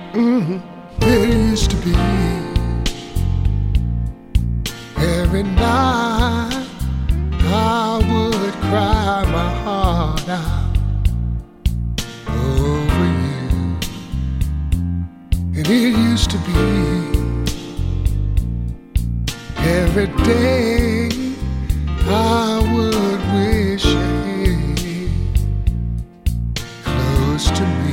It used to be every night I would cry my heart out over you. And it used to be every day I would wish you here close to me.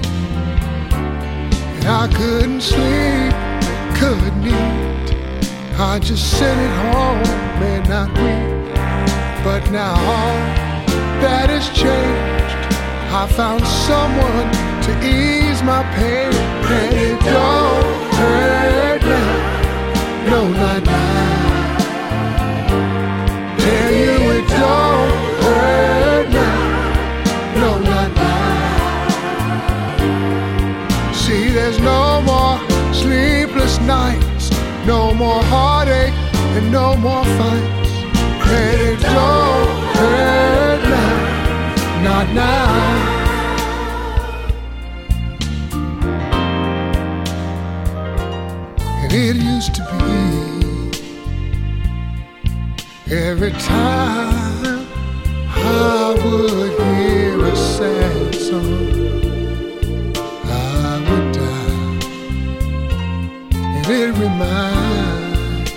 And I couldn't sleep, couldn't eat, I just sit at home and not weep. But now all that has changed, I found someone to ease my pain. And it don't hurt now, no, not now. Tell you it don't hurt now, no, not now. See, there's no more sleepless nights, no more heartache and no more fights. And it don't hurt now, not now. And it used to be every time I would hear a sad song, I would die. And it reminds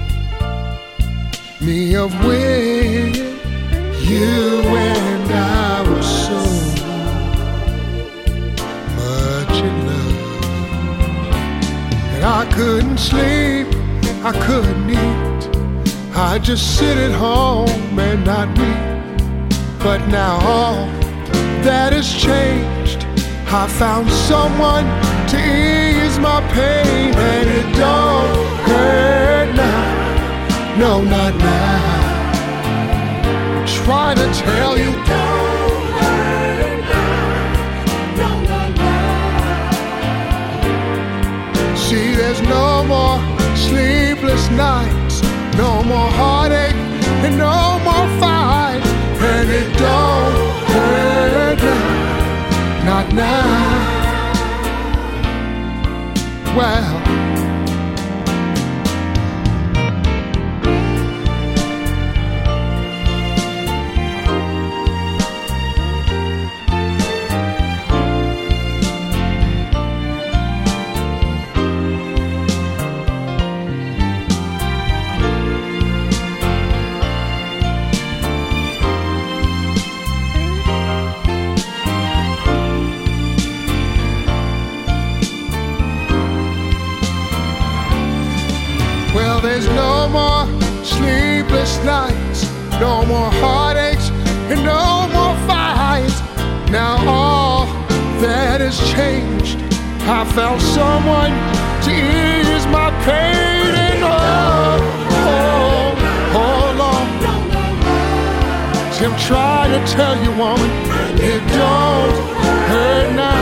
me of when you and I were so much in love. And I couldn't sleep, I couldn't eat, I just sit at home and not weep. But now all that has changed, I found someone to ease my pain. And it don't hurt now, no, not now. I'm trying to tell you, don't hurt now, no, not now. See, there's no more sleepless nights, no more heartache and no more fight. And it don't hurt now, not now. Well, there's no more sleepless nights, no more heartaches and no more fights. Now all that has changed, I found someone to ease my pain. And hold on, see, I'm trying to tell you, woman, it don't hurt now.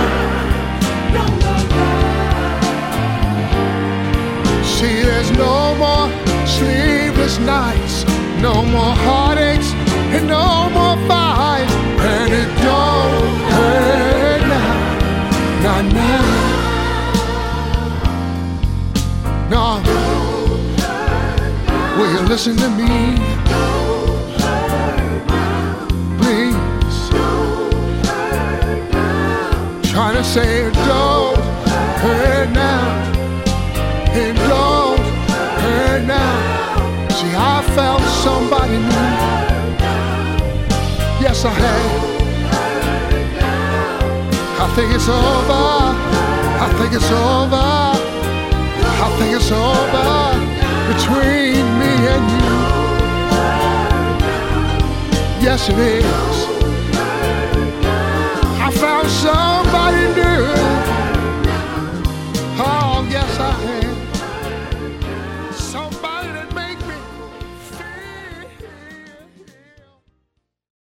See, there's no more sleepless nights, no more heartaches and no more fights. And it don't hurt now, not now. No, will you listen to me? Please. Trying to say it don't hurt now. It don't hurt now. See, I found somebody new. Yes, I have. I think it's over. I think it's over. I think it's over between me and you. Yes, it is. I found somebody.